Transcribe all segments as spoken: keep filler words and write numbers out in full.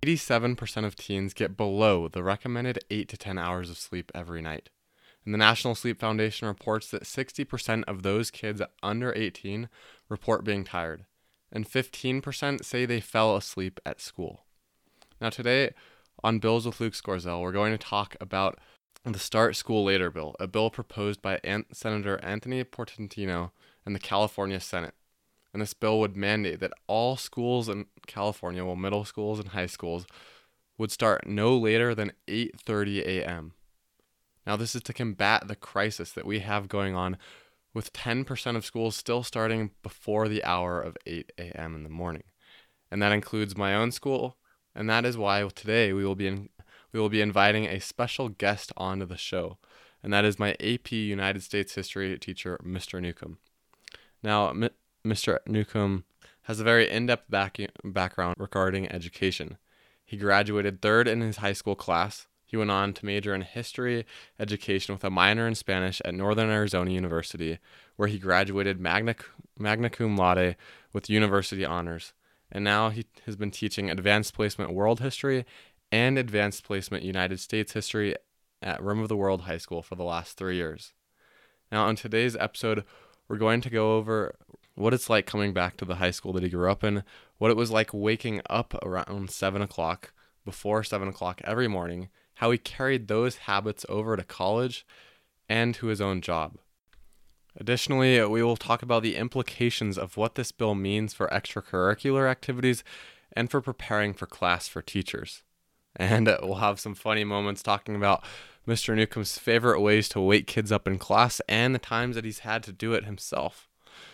eighty-seven percent of teens get below the recommended eight to ten hours of sleep every night. And the National Sleep Foundation reports that sixty percent of those kids under eighteen report being tired, and fifteen percent say they fell asleep at school. Now today, on Bills with Luke Scorzel, we're going to talk about the Start School Later bill, a bill proposed by Ant- Senator Anthony Portantino in the California Senate. And this bill would mandate that all schools in California, well, middle schools and high schools, would start no later than eight thirty a.m. Now, this is to combat the crisis that we have going on with ten percent of schools still starting before the hour of eight a.m. in the morning. And that includes my own school, and that is why today we will be in, we will be inviting a special guest onto the show, and that is my A P United States History teacher, Mister Newcomb. Now, M- Mister Newcomb has a very in-depth back- background regarding education. He graduated third in his high school class. He went on to major in history education with a minor in Spanish at Northern Arizona University, where he graduated magna, magna cum laude with university honors. And now he has been teaching advanced placement world history and advanced placement United States history at Rim of the World High School for the last three years. Now, on today's episode, we're going to go over what it's like coming back to the high school that he grew up in, what it was like waking up around seven o'clock, before seven o'clock every morning, how he carried those habits over to college and to his own job. Additionally, we will talk about the implications of what this bill means for extracurricular activities and for preparing for class for teachers. And we'll have some funny moments talking about Mister Newcomb's favorite ways to wake kids up in class and the times that he's had to do it himself.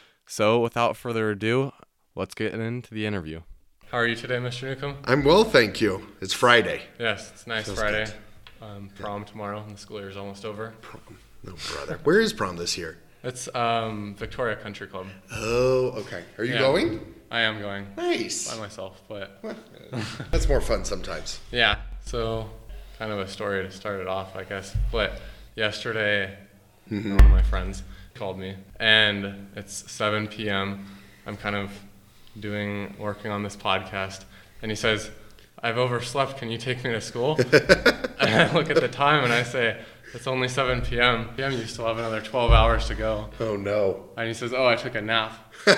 So without further ado, let's get into the interview. How are you today, Mister Newcomb? I'm well, thank you. It's Friday. Yes, it's a nice Feels Friday. Um, prom tomorrow, and the school year is almost over. Prom? No, brother. Where is prom this year? It's um, Victoria Country Club. Oh, okay. Are you yeah, going? I am going. Nice. By myself, but... Well, that's more fun sometimes. Yeah, so kind of a story to start it off, I guess. But yesterday, mm-hmm. one of my friends called me, and it's seven p.m. I'm kind of doing, working on this podcast, and he says, I've overslept, can you take me to school? And I look at the time and I say, it's only seven p.m. You still have another twelve hours to go. Oh no. And he says, oh, I took a nap.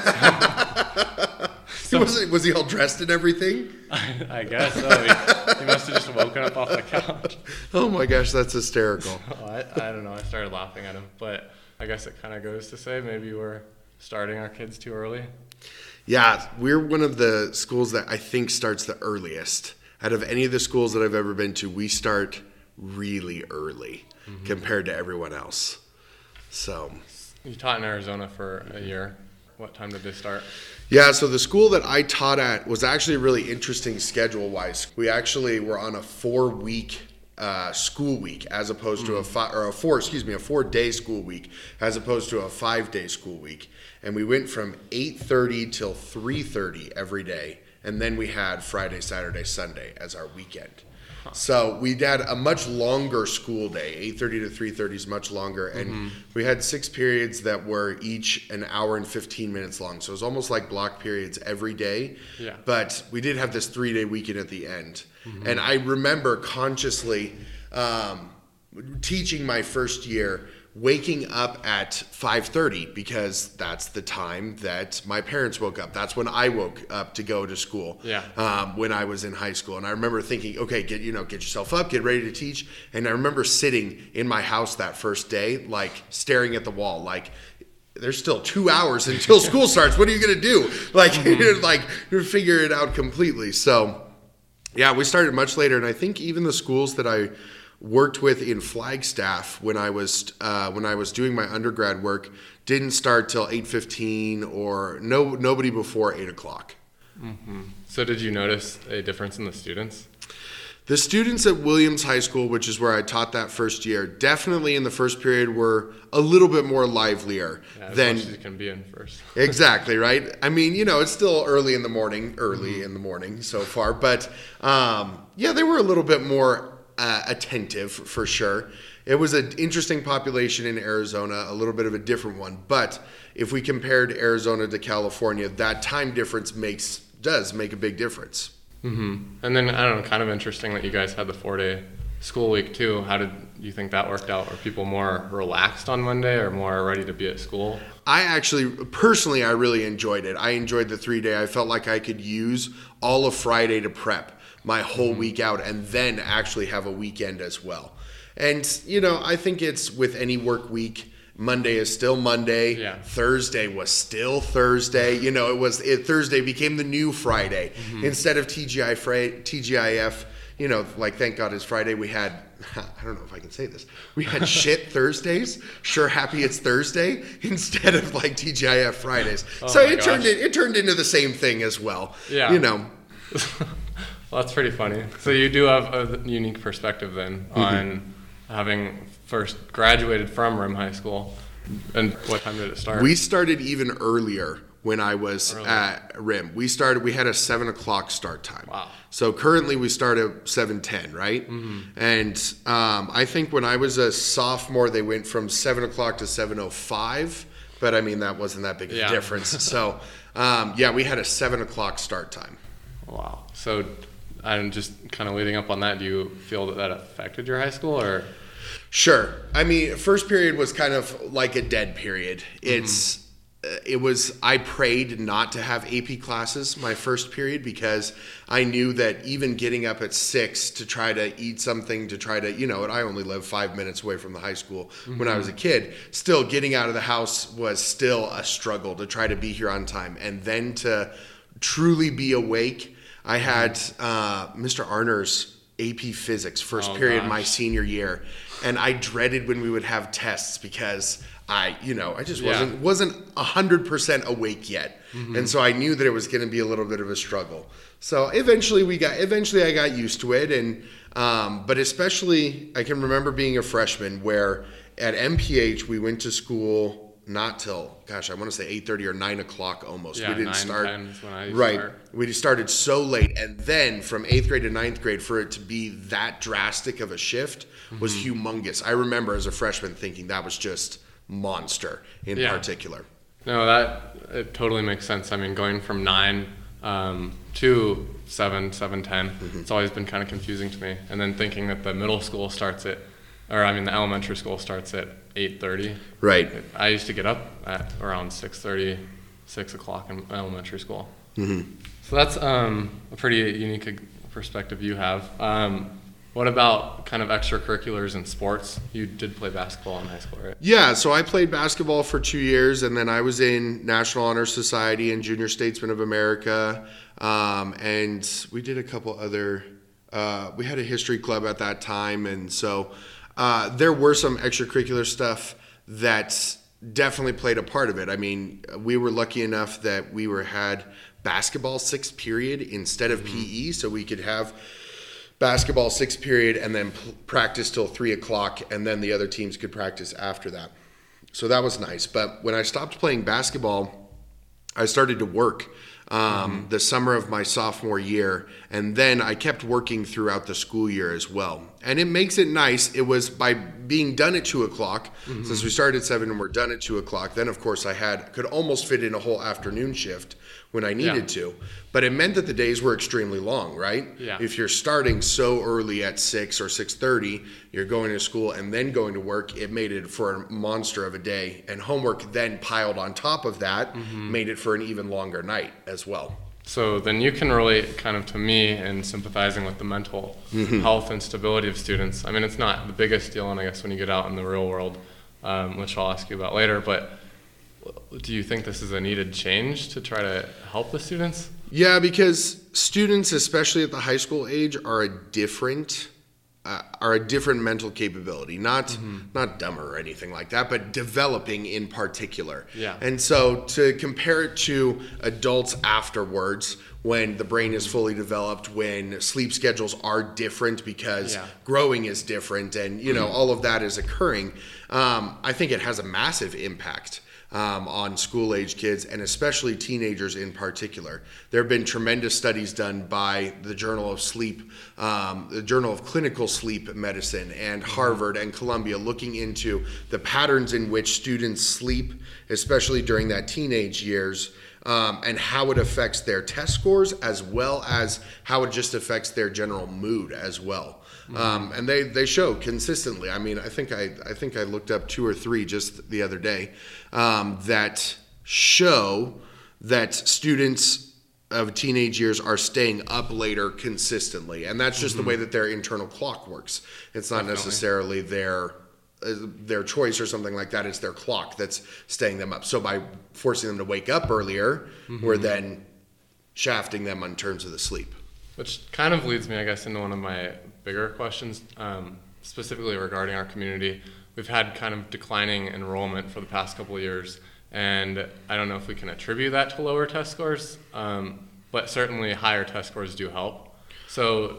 so, was, it, was he all dressed and everything? I, I guess so. He, he must have just woken up off the couch. Oh my gosh, that's hysterical. So I, I don't know, I started laughing at him, but I guess it kind of goes to say maybe we're starting our kids too early. Yeah, we're one of the schools that I think starts the earliest. Out of any of the schools that I've ever been to, we start really early mm-hmm. compared to everyone else. So, you taught in Arizona for a year. What time did they start? Yeah, so the school that I taught at was actually really interesting schedule-wise. We actually were on a four-week uh, school week as opposed mm-hmm. to a five or a four, excuse me, a four-day school week as opposed to a five-day school week. And we went from eight thirty till three thirty every day. And then we had Friday, Saturday, Sunday as our weekend. Huh. So we had a much longer school day. eight thirty to three thirty is much longer. And mm-hmm. we had six periods that were each an hour and fifteen minutes long. So it was almost like block periods every day. Yeah. But we did have this three-day weekend at the end. Mm-hmm. And I remember consciously um, teaching my first year, waking up at five thirty because that's the time that my parents woke up. That's when I woke up to go to school. Yeah. Um, when I was in high school, and I remember thinking, okay, get you know, get yourself up, get ready to teach. And I remember sitting in my house that first day, like staring at the wall, like there's still two hours until school starts. What are you gonna do? Like, mm-hmm. like figure it out completely. So, yeah, we started much later, and I think even the schools that I worked with in Flagstaff when I was uh, when I was doing my undergrad work didn't start till eight fifteen or no nobody before eight o'clock. Mm-hmm. So did you notice a difference in the students? The students at Williams High School, which is where I taught that first year, definitely in the first period were a little bit more livelier yeah, as than much as you can be in first. Exactly, right? I mean, you know, it's still early in the morning, early mm-hmm. in the morning so far, but um, yeah, they were a little bit more Uh, attentive for sure. It was an interesting population in Arizona, a little bit of a different one. But if we compared Arizona to California, that time difference makes does make a big difference. Mm-hmm. And then, I don't know, kind of interesting that you guys had the four-day school week too. How did you think that worked out? Were people more relaxed on Monday or more ready to be at school? I actually, personally, I really enjoyed it. I enjoyed the three-day. I felt like I could use all of Friday to prep my whole mm-hmm. week out and then actually have a weekend as well. And, you know, I think it's with any work week, Monday is still Monday. Yeah. Thursday was still Thursday. You know, it was it, Thursday became the new Friday. Mm-hmm. Instead of T G I T G I F, you know, like thank God it's Friday. We had, I don't know if I can say this. We had shit Thursdays. Sure, happy it's Thursday instead of like T G I F Fridays. Oh so it gosh. turned it, it turned into the same thing as well. Yeah. You know. Well, that's pretty funny. So you do have a unique perspective then mm-hmm. on having first graduated from R I M High School. And what time did it start? We started even earlier when I was Early. at R I M. We started, we had a seven o'clock start time. Wow. So currently we start at seven ten, right? Mm-hmm. And um, I think when I was a sophomore, they went from seven o'clock to seven oh five. But I mean, that wasn't that big of yeah. a difference. So um, yeah, we had a seven o'clock start time. Wow. So I'm just kind of leading up on that. Do you feel that that affected your high school or? Sure. I mean, first period was kind of like a dead period. It's, mm-hmm. uh, it was, I prayed not to have A P classes my first period because I knew that even getting up at six to try to eat something, to try to, you know, and I only lived five minutes away from the high school mm-hmm. when I was a kid, still getting out of the house was still a struggle to try to be here on time. And then to truly be awake, I had uh, Mister Arner's A P Physics first oh, period gosh. my senior year, and I dreaded when we would have tests because I, you know, I just yeah. wasn't wasn't a hundred percent awake yet, mm-hmm. and so I knew that it was going to be a little bit of a struggle. So eventually we got, eventually I got used to it, and um, but especially I can remember being a freshman where at M P H we went to school. Not till, gosh, I want to say eight thirty or nine o'clock almost. Yeah, we didn't nine, start. ten is when I used right. to start. We started so late. And then from eighth grade to ninth grade, for it to be that drastic of a shift was mm-hmm. humongous. I remember as a freshman thinking that was just monster in yeah. particular. No, that it totally makes sense. I mean, going from nine um, to seven, seven, ten, mm-hmm. it's always been kind of confusing to me. And then thinking that the middle school starts at, or I mean, the elementary school starts at eight thirty. Right. I used to get up at around six thirty, six o'clock in elementary school. Mm-hmm. So that's um, a pretty unique perspective you have. Um, what about kind of extracurriculars and sports? You did play basketball in high school, right? Yeah, so I played basketball for two years, and then I was in National Honor Society and Junior Statesman of America, um, and we did a couple other, uh, we had a history club at that time, and so uh, there were some extracurricular stuff that definitely played a part of it. I mean, we were lucky enough that we were had basketball sixth period instead of mm-hmm. P E, so we could have basketball sixth period and then p- practice till three o'clock, and then the other teams could practice after that. So that was nice. But when I stopped playing basketball, I started to work um, mm-hmm. the summer of my sophomore year, and then I kept working throughout the school year as well. And it makes it nice. It was by being done at two o'clock, mm-hmm. since we started at seven and we're done at two o'clock, then of course I had could almost fit in a whole afternoon shift when I needed yeah. to. But it meant that the days were extremely long, right? Yeah. If you're starting so early at six or six thirty, you're going to school and then going to work, it made it for a monster of a day. And homework then piled on top of that mm-hmm. made it for an even longer night as well. So then you can relate kind of to me in sympathizing with the mental mm-hmm. health and stability of students. I mean, it's not the biggest deal, and I guess when you get out in the real world, um, which I'll ask you about later, but do you think this is a needed change to try to help the students? Yeah, because students, especially at the high school age, are a different uh, are a different mental capability. Not mm-hmm. not dumber or anything like that, but developing in particular. Yeah. And so to compare it to adults afterwards, when the brain is fully developed, when sleep schedules are different because yeah. growing is different, and you know mm-hmm. all of that is occurring, um, I think it has a massive impact. Um, on school-age kids, and especially teenagers in particular. There have been tremendous studies done by the Journal of Sleep, um, the Journal of Clinical Sleep Medicine, and Harvard and Columbia, looking into the patterns in which students sleep, especially during that teenage years, um, and how it affects their test scores, as well as how it just affects their general mood as well. Mm-hmm. Um, and they, they show consistently. I mean, I think I I think I looked up two or three just the other day um, that show that students of teenage years are staying up later consistently, and that's just mm-hmm. the way that their internal clock works. It's not Definitely. necessarily their uh, their choice or something like that. It's their clock that's staying them up. So by forcing them to wake up earlier, mm-hmm. we're then shafting them in terms of the sleep. Which kind of leads me, I guess, into one of my bigger questions, um, specifically regarding our community. We've had kind of declining enrollment for the past couple of years, and I don't know if we can attribute that to lower test scores, um, but certainly higher test scores do help. So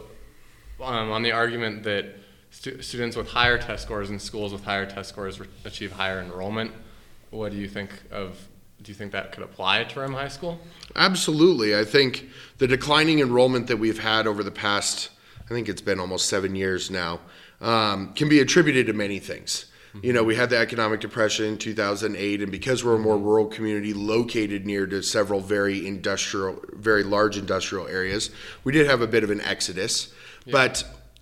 um, on the argument that stu- students with higher test scores in schools with higher test scores re- achieve higher enrollment, what do you think of, do you think that could apply to R I M High School? Absolutely. I think the declining enrollment that we've had over the past, I think it's been almost seven years now, um, can be attributed to many things. You know, we had the economic depression in two thousand eight, and because we're a more rural community located near to several very industrial, very large industrial areas, we did have a bit of an exodus. Yeah. But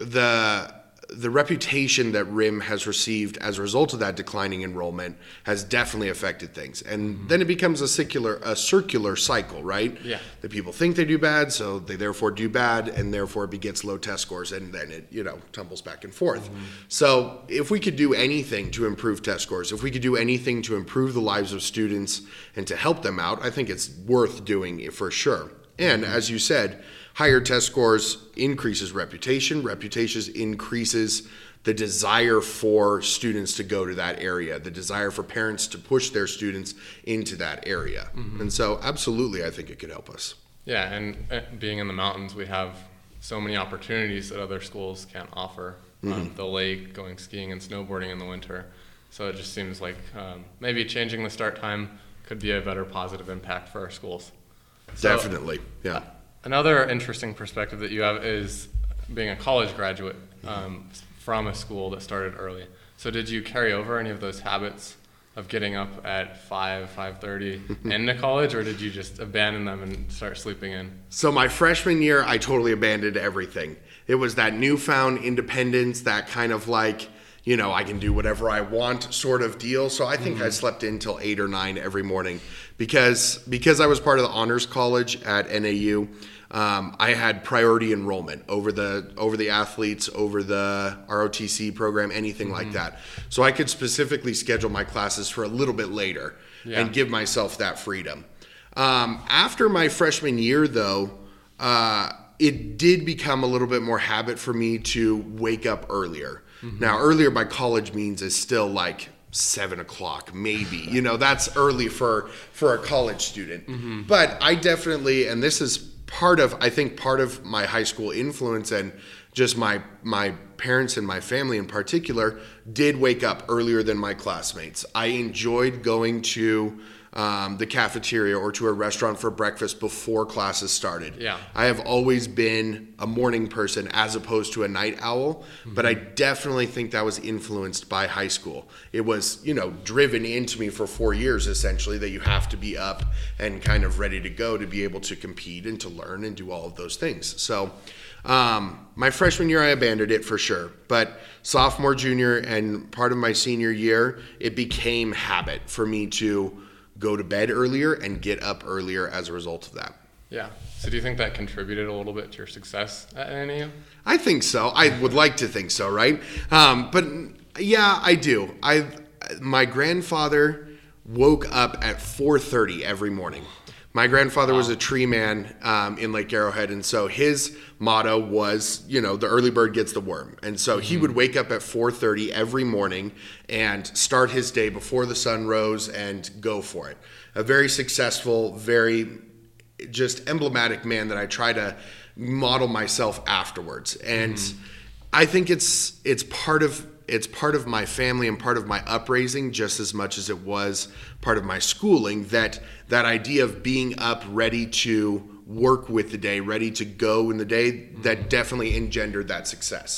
the the reputation that R I M has received as a result of that declining enrollment has definitely affected things. And mm-hmm. then it becomes a circular a circular cycle, right? Yeah. The people think they do bad, so they therefore do bad, and therefore it begets low test scores, and then it, you know, tumbles back and forth. Mm-hmm. So if we could do anything to improve test scores, if we could do anything to improve the lives of students and to help them out, I think it's worth doing it for sure. And as you said, higher test scores increases reputation. Reputation increases the desire for students to go to that area, the desire for parents to push their students into that area. Mm-hmm. And so absolutely, I think it could help us. Yeah, and uh, being in the mountains, we have so many opportunities that other schools can't offer. Mm-hmm. Um, the lake, going skiing and snowboarding in the winter. So it just seems like um, maybe changing the start time could be a better positive impact for our schools. So, Definitely, yeah. Another interesting perspective that you have is being a college graduate um, from a school that started early. So did you carry over any of those habits of getting up at five, five thirty into college, or did you just abandon them and start sleeping in? So my freshman year, I totally abandoned everything. It was that newfound independence, that kind of like, you know, I can do whatever I want sort of deal. So I think mm-hmm. I slept in till eight or nine every morning because because I was part of the honors college at N A U. Um, I had priority enrollment over the over the athletes, over the R O T C program, anything mm-hmm. like that. So I could specifically schedule my classes for a little bit later yeah. and give myself that freedom. Um, after my freshman year, though, uh, it did become a little bit more habit for me to wake up earlier. Mm-hmm. Now, earlier by college means is still like seven o'clock, maybe. You know, that's early for for a college student. Mm-hmm. But I definitely, and this is part of, I think part of my high school influence and just my my parents and my family in particular, did wake up earlier than my classmates. I enjoyed going to um, the cafeteria or to a restaurant for breakfast before classes started. Yeah. I have always been a morning person as opposed to a night owl, mm-hmm. but I definitely think that was influenced by high school. It was, you know, driven into me for four years essentially that you have to be up and kind of ready to go to be able to compete and to learn and do all of those things. So um, my freshman year, I abandoned it for sure, but sophomore, junior, and part of my senior year, it became habit for me to go to bed earlier and get up earlier as a result of that. Yeah. So do you think that contributed a little bit to your success at N A U? I think so. I would like to think so, right? Um, but yeah, I do. I my grandfather woke up at four thirty every morning. My grandfather wow. was a tree man um, in Lake Arrowhead, and so his motto was, you know, the early bird gets the worm. And so mm-hmm. he would wake up at four thirty every morning and start his day before the sun rose and go for it. A very successful, very just emblematic man that I try to model myself afterwards. And mm-hmm. I think it's it's part of it's part of my family and part of my upraising just as much as it was part of my schooling, that that idea of being up ready to work with the day, ready to go in the day, that definitely engendered that success.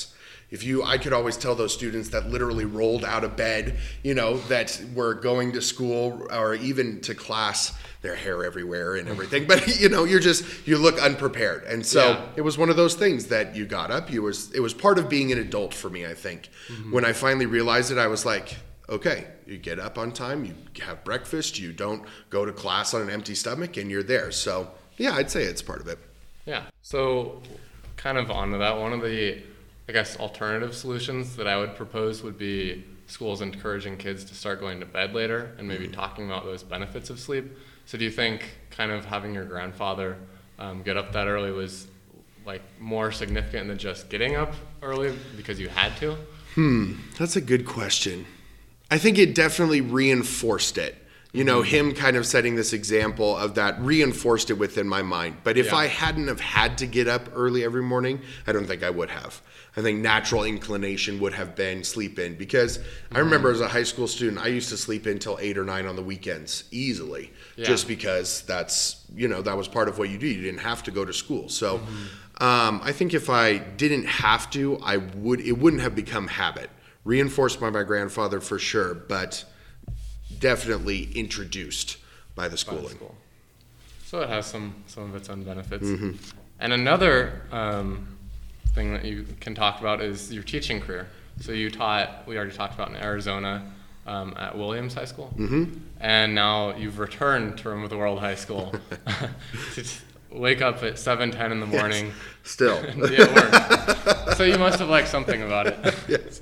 If you, I could always tell those students that literally rolled out of bed, you know, that were going to school or even to class, their hair everywhere and everything. But, you know, you're just, you look unprepared. And so Yeah. it was one of those things that you got up, you was, it was part of being an adult for me, I think. Mm-hmm. When I finally realized it, I was like, okay, you get up on time, you have breakfast, you don't go to class on an empty stomach, and you're there. So, yeah, I'd say it's part of it. Yeah. So kind of onto that, one of the, I guess, alternative solutions that I would propose would be schools encouraging kids to start going to bed later and maybe mm-hmm. talking about those benefits of sleep. So do you think kind of having your grandfather um, get up that early was like more significant than just getting up early because you had to? Hmm, that's a good question. I think it definitely reinforced it. You know, him kind of setting this example of that reinforced it within my mind. But if Yeah. I hadn't have had to get up early every morning, I don't think I would have. I think natural inclination would have been sleep in, because mm-hmm. I remember as a high school student, I used to sleep in till eight or nine on the weekends easily, yeah. just because that's, you know, that was part of what you do. You didn't have to go to school. So mm-hmm. um, I think if I didn't have to, I would, it wouldn't have become habit. Reinforced by my grandfather for sure, but definitely introduced by the schooling. By the school. So it has some, some of its own benefits. Mm-hmm. And another um, thing that you can talk about is your teaching career. So you taught, we already talked about in Arizona um, at Williams High School. Mm-hmm. And now you've returned to Room of the World High School to wake up at seven ten in the morning. Yes, still. Be at work. So you must have liked something about it. Yes.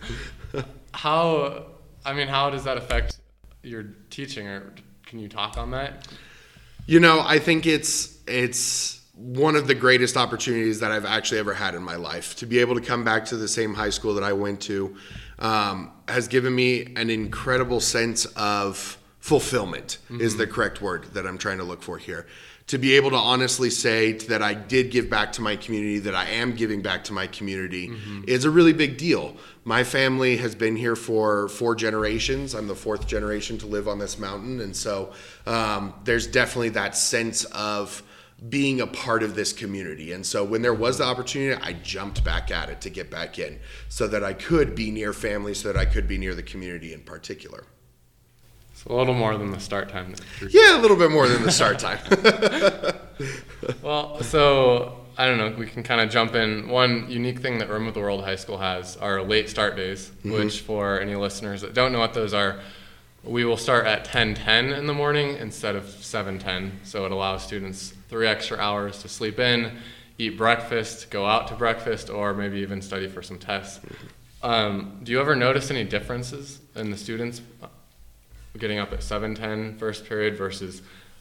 How, I mean, how does that affect your teaching, or can you talk on that? You know, I think it's it's one of the greatest opportunities that I've actually ever had in my life. To be able to come back to the same high school that I went to um, has given me an incredible sense of fulfillment, mm-hmm. is the correct word that I'm trying to look for here. To be able to honestly say that I did give back to my community, that I am giving back to my community, mm-hmm. is a really big deal. My family has been here for four generations. I'm the fourth generation to live on this mountain. And so um, there's definitely that sense of being a part of this community. And so when there was the opportunity, I jumped back at it to get back in so that I could be near family, so that I could be near the community in particular. So a little more than the start time. Yeah, a little bit more than the start time. Well, so I don't know, we can kind of jump in. One unique thing that Room of the World High School has are late start days, mm-hmm. which for any listeners that don't know what those are, we will start at ten ten in the morning instead of seven ten. So it allows students three extra hours to sleep in, eat breakfast, go out to breakfast, or maybe even study for some tests. Um, do you ever notice any differences in the students getting up at seven ten first period versus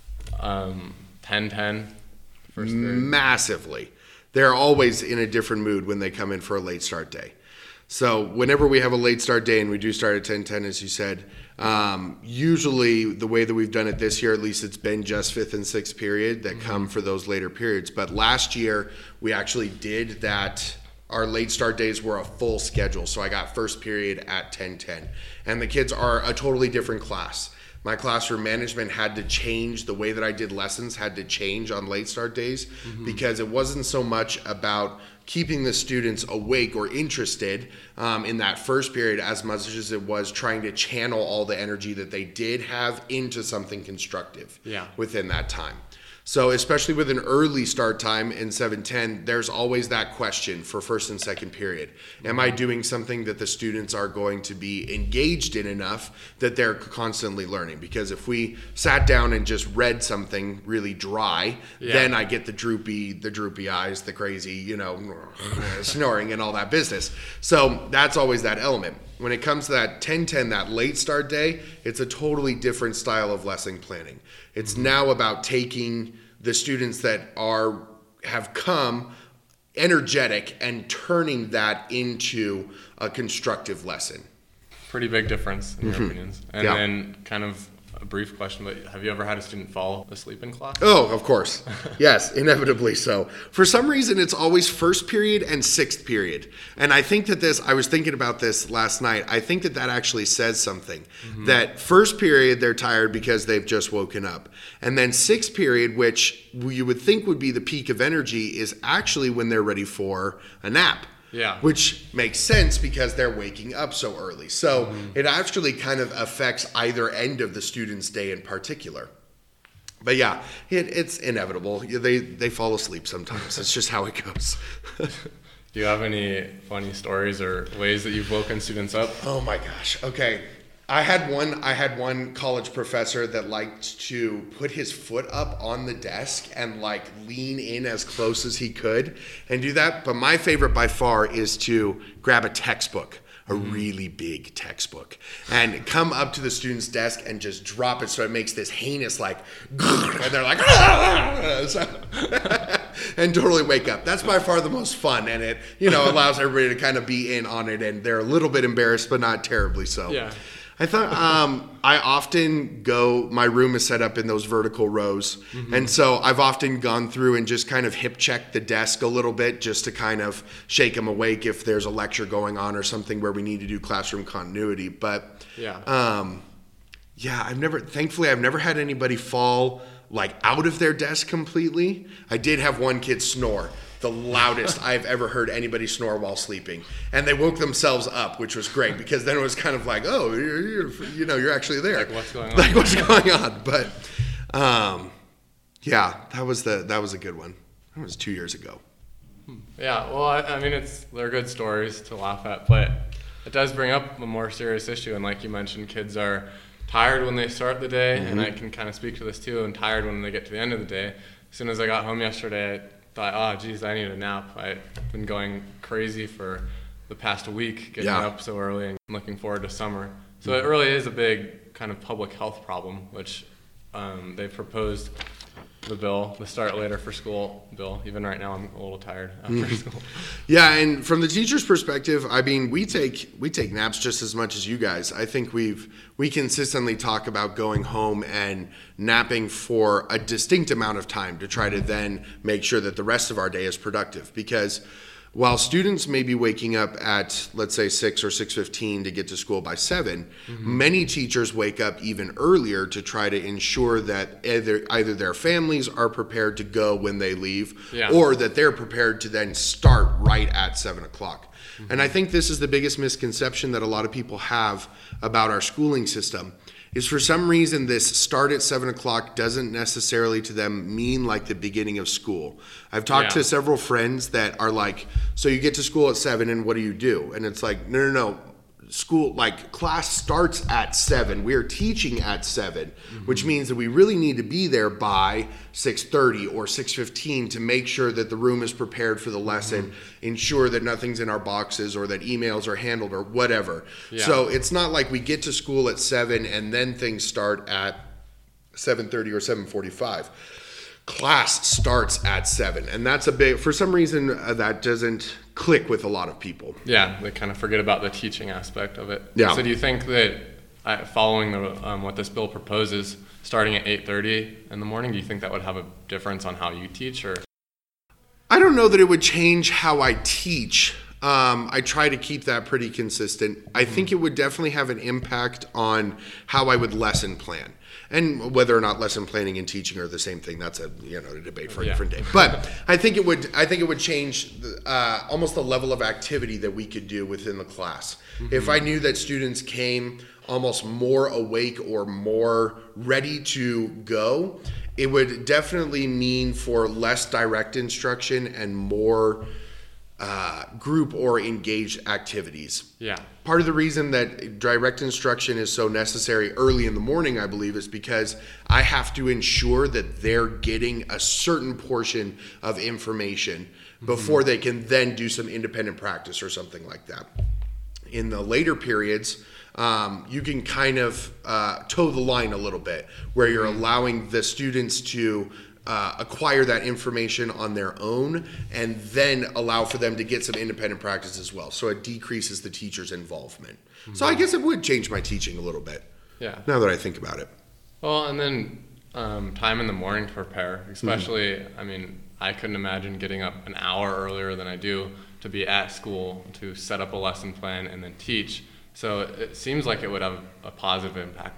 um, ten ten first period? Massively. They're always in a different mood when they come in for a late start day. So whenever we have a late start day and we do start at ten ten, as you said, um, usually the way that we've done it this year, at least it's been just fifth and sixth period that mm-hmm. come for those later periods. But last year we actually did that. Our late start days were a full schedule. So I got first period at ten ten. And the kids are a totally different class. My classroom management had to change. The way that I did lessons had to change on late start days mm-hmm. because it wasn't so much about keeping the students awake or interested um, in that first period as much as it was trying to channel all the energy that they did have into something constructive yeah. within that time. So especially with an early start time in seven ten, there's always that question for first and second period. Am I doing something that the students are going to be engaged in enough that they're constantly learning? Because if we sat down and just read something really dry, yeah. then I get the droopy, the droopy eyes, the crazy, you know, snoring and all that business. So that's always that element. When it comes to that ten ten, that late start day, it's a totally different style of lesson planning. It's now about taking the students that are have come energetic and turning that into a constructive lesson. Pretty big difference in your mm-hmm. opinions. And yeah. then kind of a brief question, but have you ever had a student fall asleep in class? Oh, of course. Yes, inevitably so. For some reason, it's always first period and sixth period. And I think that this, I was thinking about this last night. I think that that actually says something. Mm-hmm. That first period, they're tired because they've just woken up. And then sixth period, which you would think would be the peak of energy, is actually when they're ready for a nap. Yeah. Which makes sense because they're waking up so early. So mm-hmm. it actually kind of affects either end of the student's day in particular. But yeah, it, it's inevitable. They they fall asleep sometimes. It's just how it goes. Do you have any funny stories or ways that you've woken students up? Oh my gosh. Okay. I had one I had one college professor that liked to put his foot up on the desk and like lean in as close as he could and do that. But my favorite by far is to grab a textbook, a mm-hmm. really big textbook, and come up to the student's desk and just drop it so it makes this heinous like, and they're like, and totally wake up. That's by far the most fun, and it, you know, allows everybody to kind of be in on it, and they're a little bit embarrassed, but not terribly so. Yeah. I thought um, I often go, my room is set up in those vertical rows. Mm-hmm. And so I've often gone through and just kind of hip checked the desk a little bit just to kind of shake them awake if there's a lecture going on or something where we need to do classroom continuity. But yeah, um, yeah, I've never, thankfully, I've never had anybody fall like out of their desk completely. I did have one kid snore. The loudest I've ever heard anybody snore while sleeping. And they woke themselves up, which was great because then it was kind of like, oh, you're, you're, you know, you're actually there. Like what's going on? Like what's going on. But um, yeah, that was the that was a good one. That was two years ago. Yeah, well, I, I mean, it's they're good stories to laugh at, but it does bring up a more serious issue. And like you mentioned, kids are tired when they start the day, mm-hmm. and I can kind of speak to this too, and tired when they get to the end of the day. As soon as I got home yesterday, I thought, oh, geez, I need a nap. I've been going crazy for the past week, getting yeah. up so early and looking forward to summer. So mm-hmm. it really is a big kind of public health problem, which um, they proposed the bill, the start later for school bill. Even right now, I'm a little tired after mm-hmm. school. Yeah, and from the teacher's perspective, I mean, we take we take naps just as much as you guys. I think we've we consistently talk about going home and napping for a distinct amount of time to try to then make sure that the rest of our day is productive. Because while students may be waking up at, let's say, six or six fifteen to get to school by seven, mm-hmm. many teachers wake up even earlier to try to ensure that either, either their families are prepared to go when they leave, yeah. or that they're prepared to then start right at seven o'clock. Mm-hmm. And I think this is the biggest misconception that a lot of people have about our schooling system. Is for some reason this start at seven o'clock doesn't necessarily to them mean like the beginning of school. I've talked yeah. to several friends that are like, so you get to school at seven and what do you do? And it's like, no, no, no. School, like class starts at seven. We are teaching at seven, mm-hmm. which means that we really need to be there by six thirty or six fifteen to make sure that the room is prepared for the lesson, mm-hmm. ensure that nothing's in our boxes or that emails are handled or whatever. Yeah. So it's not like we get to school at seven and then things start at seven thirty or seven forty-five. Class starts at seven, and that's a big, for some reason uh, that doesn't click with a lot of people. Yeah, they kind of forget about the teaching aspect of it. Yeah. So do you think that uh, following the, um, what this bill proposes, starting at eight thirty in the morning, do you think that would have a difference on how you teach? Or I don't know that it would change how I teach. Um, I try to keep that pretty consistent. I mm-hmm. think it would definitely have an impact on how I would lesson plan. And whether or not lesson planning and teaching are the same thing, that's a you know a debate for a yeah. different day. But I think it would I think it would change the, uh, almost the level of activity that we could do within the class. Mm-hmm. If I knew that students came almost more awake or more ready to go, it would definitely mean for less direct instruction and more Uh, group or engaged activities. Yeah. Part of the reason that direct instruction is so necessary early in the morning, I believe, is because I have to ensure that they're getting a certain portion of information mm-hmm. before they can then do some independent practice or something like that. In the later periods, um, you can kind of uh, toe the line a little bit where you're mm-hmm. allowing the students to Uh, acquire that information on their own and then allow for them to get some independent practice as well. So it decreases the teacher's involvement. Mm-hmm. So I guess it would change my teaching a little bit. Yeah. Now that I think about it. Well, and then um, time in the morning to prepare, especially, mm-hmm. I mean, I couldn't imagine getting up an hour earlier than I do to be at school, to set up a lesson plan and then teach. So it seems like it would have a positive impact.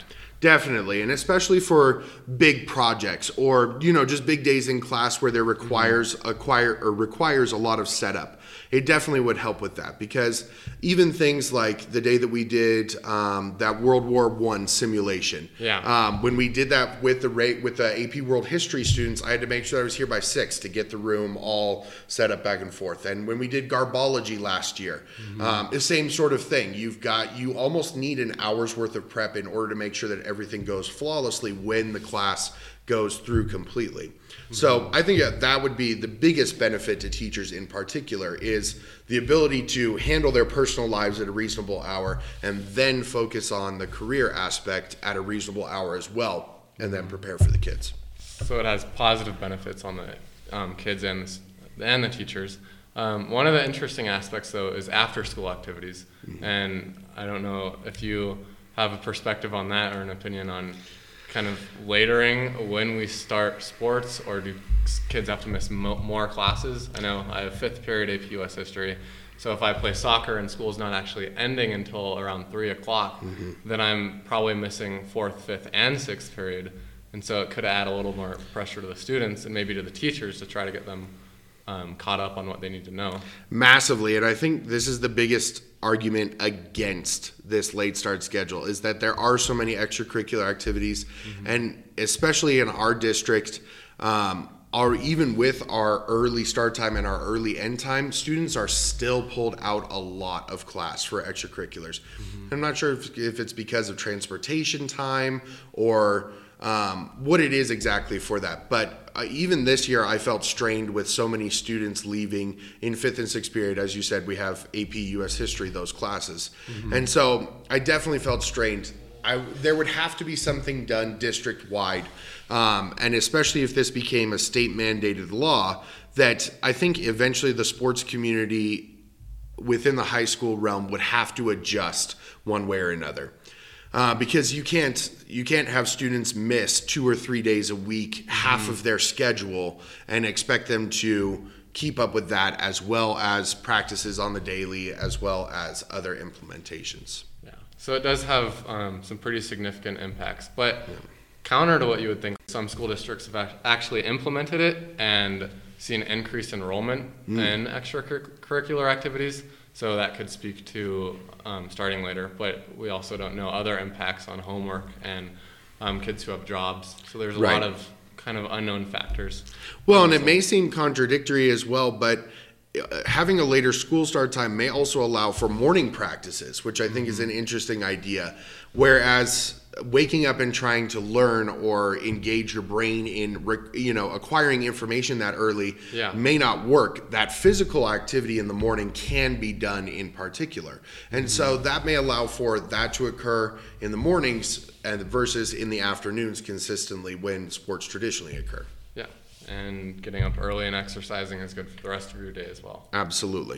Definitely, and especially for big projects or, you know, just big days in class where there requires acquire or requires a lot of setup. It definitely would help with that, because even things like the day that we did um, that World War One simulation, Yeah. um, when we did that with the rate with the A P World History students, I had to make sure I was here by six to get the room all set up back and forth. And when we did Garbology last year, um, the same sort of thing. You've got you almost need an hour's worth of prep in order to make sure that everything goes flawlessly when the class goes through completely. So I think that that would be the biggest benefit to teachers in particular, is the ability to handle their personal lives at a reasonable hour and then focus on the career aspect at a reasonable hour as well, and then prepare for the kids. So it has positive benefits on the um, kids and the, and the teachers. Um, one of the interesting aspects, though, is after-school activities. Mm-hmm. And I don't know if you have a perspective on that or an opinion on kind of latering when we start sports, or do kids have to miss mo- more classes? I know I have fifth period A P U S history, so if I play soccer and school's not actually ending until around three o'clock, mm-hmm. then I'm probably missing fourth, fifth, and sixth period, and so it could add a little more pressure to the students and maybe to the teachers to try to get them um, caught up on what they need to know. Massively, and I think this is the biggest argument against this late start schedule, is that there are so many extracurricular activities, mm-hmm. and especially in our district, um, or even with our early start time and our early end time, students are still pulled out a lot of class for extracurriculars. Mm-hmm. I'm not sure if, if it's because of transportation time or um, what it is exactly for that, but uh, even this year I felt strained with so many students leaving in fifth and sixth period. As you said, we have A P U S history, those classes. Mm-hmm. And so I definitely felt strained. I, there would have to be something done district-wide, um, and especially if this became a state-mandated law, that I think eventually the sports community within the high school realm would have to adjust one way or another. Uh, because you can't you can't have students miss two or three days a week, half mm-hmm. of their schedule, and expect them to keep up with that, as well as practices on the daily, as well as other implementations. Yeah. So it does have um, some pretty significant impacts, but yeah. counter to what you would think, some school districts have actually implemented it and seen increased enrollment mm. in extracurricular activities. So that could speak to um, starting later, but we also don't know other impacts on homework and um, kids who have jobs. So there's a right. lot of kind of unknown factors. Well, and it may seem contradictory as well, but having a later school start time may also allow for morning practices, which I think mm-hmm. is an interesting idea. Whereas waking up and trying to learn or engage your brain in, you know, acquiring information that early yeah. may not work. That physical activity in the morning can be done in particular. And mm-hmm. so that may allow for that to occur in the mornings and versus in the afternoons consistently when sports traditionally occur. Yeah, and getting up early and exercising is good for the rest of your day as well. Absolutely.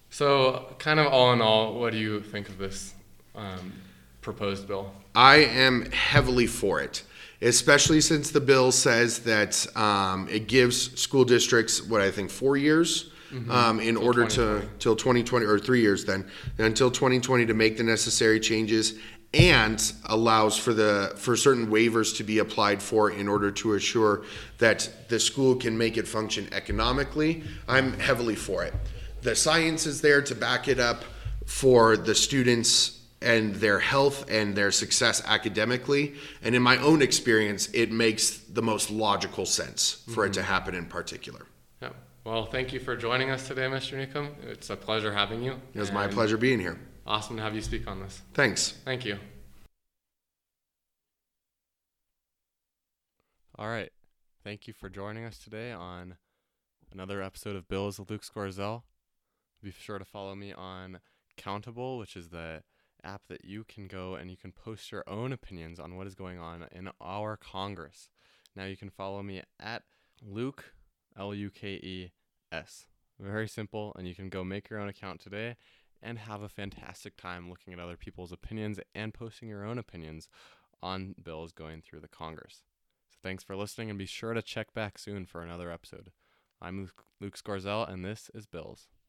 So kind of all in all, what do you think of this um, proposed bill? I am heavily for it, especially since the bill says that um, it gives school districts, what I think, four years mm-hmm. um, in till order to, till twenty twenty, or three years then, until twenty twenty to make the necessary changes, and allows for the for certain waivers to be applied for in order to assure that the school can make it function economically. I'm heavily for it. The science is there to back it up for the students and their health and their success academically. And in my own experience, it makes the most logical sense for mm-hmm. it to happen in particular. Yeah. Well, thank you for joining us today, Mister Newcomb. It's a pleasure having you. It was my pleasure being here. Awesome to have you speak on this. Thanks. Thank you. All right. Thank you for joining us today on another episode of Bills with Luke Scorzel. Be sure to follow me on Countable, which is the app that you can go and you can post your own opinions on what is going on in our Congress. Now you can follow me at Luke, L U K E S. Very simple, and you can go make your own account today and have a fantastic time looking at other people's opinions and posting your own opinions on bills going through the Congress. So thanks for listening, and be sure to check back soon for another episode. I'm Luke Scorzel, and this is Bills.